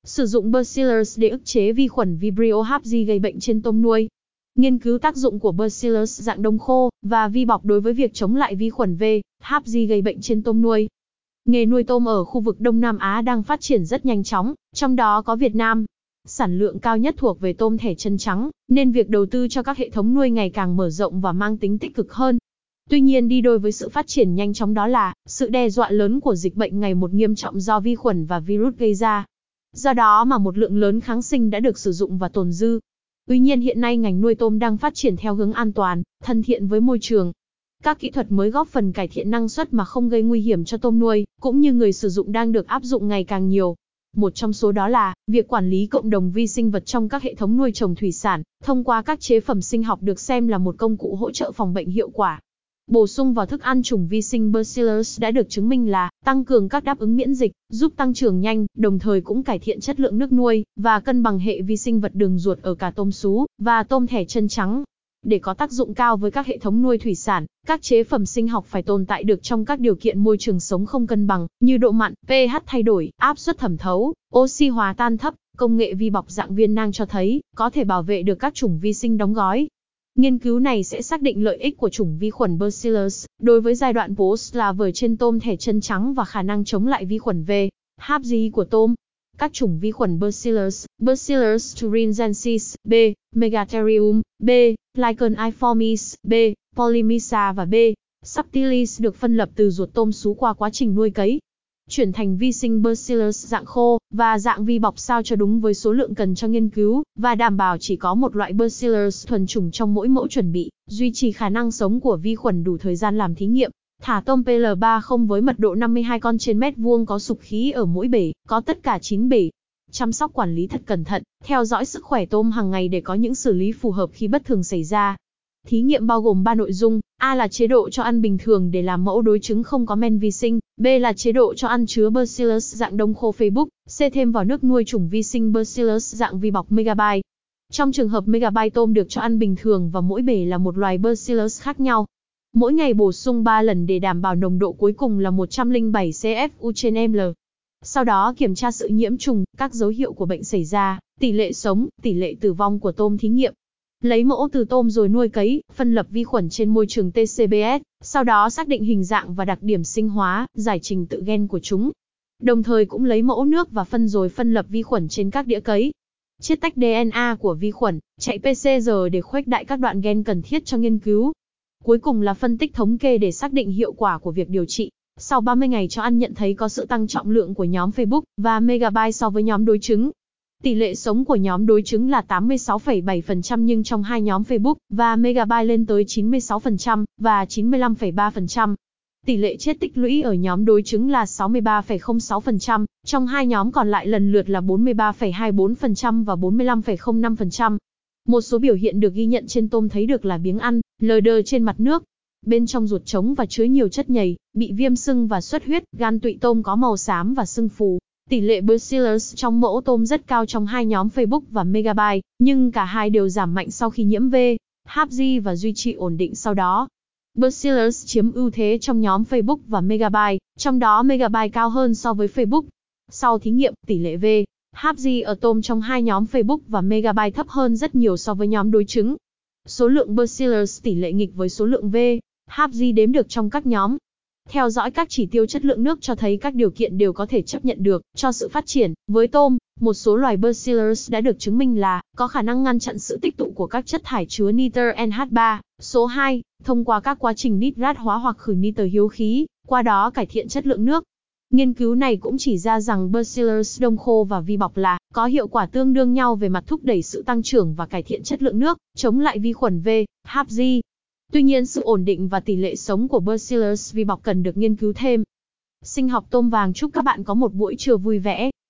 Sử dụng Bacillus để ức chế vi khuẩn Vibrio hapsi gây bệnh trên tôm nuôi. Nghiên cứu tác dụng của Bacillus dạng đông khô và vi bọc đối với việc chống lại vi khuẩn V. hapsi gây bệnh trên tôm nuôi. Nghề nuôi tôm ở khu vực Đông Nam Á đang phát triển rất nhanh chóng, trong đó có Việt Nam. Sản lượng cao nhất thuộc về tôm thẻ chân trắng, nên việc đầu tư cho các hệ thống nuôi ngày càng mở rộng và mang tính tích cực hơn. Tuy nhiên đi đôi với sự phát triển nhanh chóng đó là sự đe dọa lớn của dịch bệnh ngày một nghiêm trọng do vi khuẩn và virus gây ra. Do đó mà một lượng lớn kháng sinh đã được sử dụng và tồn dư. Tuy nhiên hiện nay ngành nuôi tôm đang phát triển theo hướng an toàn, thân thiện với môi trường. Các kỹ thuật mới góp phần cải thiện năng suất mà không gây nguy hiểm cho tôm nuôi, cũng như người sử dụng đang được áp dụng ngày càng nhiều. Một trong số đó là việc quản lý cộng đồng vi sinh vật trong các hệ thống nuôi trồng thủy sản, thông qua các chế phẩm sinh học được xem là một công cụ hỗ trợ phòng bệnh hiệu quả. Bổ sung vào thức ăn chủng vi sinh Bacillus đã được chứng minh là tăng cường các đáp ứng miễn dịch, giúp tăng trưởng nhanh, đồng thời cũng cải thiện chất lượng nước nuôi và cân bằng hệ vi sinh vật đường ruột ở cả tôm sú và tôm thẻ chân trắng. Để có tác dụng cao với các hệ thống nuôi thủy sản, các chế phẩm sinh học phải tồn tại được trong các điều kiện môi trường sống không cân bằng, như độ mặn, pH thay đổi, áp suất thẩm thấu, oxy hòa tan thấp. Công nghệ vi bọc dạng viên nang cho thấy có thể bảo vệ được các chủng vi sinh đóng gói. Nghiên cứu này sẽ xác định lợi ích của chủng vi khuẩn Bacillus đối với giai đoạn post-larval trên tôm thẻ chân trắng và khả năng chống lại vi khuẩn V. hapsi của tôm. Các chủng vi khuẩn Bacillus, Bacillus thuringiensis, B. Megatherium, B. Lichen-iformis, B. Polymyxa và B. subtilis được phân lập từ ruột tôm sú qua quá trình nuôi cấy. Chuyển thành vi sinh Bacillus dạng khô và dạng vi bọc sao cho đúng với số lượng cần cho nghiên cứu, và đảm bảo chỉ có một loại Bacillus thuần chủng trong mỗi mẫu chuẩn bị, duy trì khả năng sống của vi khuẩn đủ thời gian làm thí nghiệm. Thả tôm PL30 với mật độ 52 con trên mét vuông có sục khí ở mỗi bể, có tất cả 9 bể. Chăm sóc quản lý thật cẩn thận, theo dõi sức khỏe tôm hàng ngày để có những xử lý phù hợp khi bất thường xảy ra. Thí nghiệm bao gồm 3 nội dung, A là chế độ cho ăn bình thường để làm mẫu đối chứng không có men vi sinh, B là chế độ cho ăn chứa Bacillus dạng đông khô Facebook, C thêm vào nước nuôi chủng vi sinh Bacillus dạng vi bọc Megabyte. Trong trường hợp Megabyte tôm được cho ăn bình thường và mỗi bể là một loài Bacillus khác nhau. Mỗi ngày bổ sung 3 lần để đảm bảo nồng độ cuối cùng là 107 CFU/ml. Sau đó kiểm tra sự nhiễm trùng, các dấu hiệu của bệnh xảy ra, tỷ lệ sống, tỷ lệ tử vong của tôm thí nghiệm. Lấy mẫu từ tôm rồi nuôi cấy, phân lập vi khuẩn trên môi trường TCBS, sau đó xác định hình dạng và đặc điểm sinh hóa, giải trình tự gen của chúng. Đồng thời cũng lấy mẫu nước và phân rồi phân lập vi khuẩn trên các đĩa cấy. Chiết tách DNA của vi khuẩn, chạy PCR để khuếch đại các đoạn gen cần thiết cho nghiên cứu. Cuối cùng là phân tích thống kê để xác định hiệu quả của việc điều trị. Sau 30 ngày cho ăn nhận thấy có sự tăng trọng lượng của nhóm Facebook và Megabyte so với nhóm đối chứng. Tỷ lệ sống của nhóm đối chứng là 86,7% nhưng trong hai nhóm Facebook và Megabyte lên tới 96% và 95,3%. Tỷ lệ chết tích lũy ở nhóm đối chứng là 63,06%, trong hai nhóm còn lại lần lượt là 43,24% và 45,05%. Một số biểu hiện được ghi nhận trên tôm thấy được là biếng ăn, lờ đờ trên mặt nước. Bên trong ruột trống và chứa nhiều chất nhầy, bị viêm sưng và xuất huyết, gan tụy tôm có màu xám và sưng phù. Tỷ lệ Bacillus trong mẫu tôm rất cao trong hai nhóm Facebook và Megabyte, nhưng cả hai đều giảm mạnh sau khi nhiễm V. hapsi và duy trì ổn định sau đó. Bacillus chiếm ưu thế trong nhóm Facebook và Megabyte, trong đó Megabyte cao hơn so với Facebook. Sau thí nghiệm, tỷ lệ V. hapsi ở tôm trong hai nhóm Facebook và Megabyte thấp hơn rất nhiều so với nhóm đối chứng. Số lượng Bacillus tỷ lệ nghịch với số lượng V. hapsi đếm được trong các nhóm. Theo dõi các chỉ tiêu chất lượng nước cho thấy các điều kiện đều có thể chấp nhận được cho sự phát triển. Với tôm, một số loài Bacillus đã được chứng minh là có khả năng ngăn chặn sự tích tụ của các chất thải chứa nitơ NH3, số 2, thông qua các quá trình nitrat hóa hoặc khử nitơ hiếu khí, qua đó cải thiện chất lượng nước. Nghiên cứu này cũng chỉ ra rằng Bacillus đông khô và vi bọc là có hiệu quả tương đương nhau về mặt thúc đẩy sự tăng trưởng và cải thiện chất lượng nước, chống lại vi khuẩn V. hapsi. Tuy nhiên sự ổn định và tỷ lệ sống của Bacillus vi bọc cần được nghiên cứu thêm. Sinh học tôm vàng chúc các bạn có một buổi trưa vui vẻ.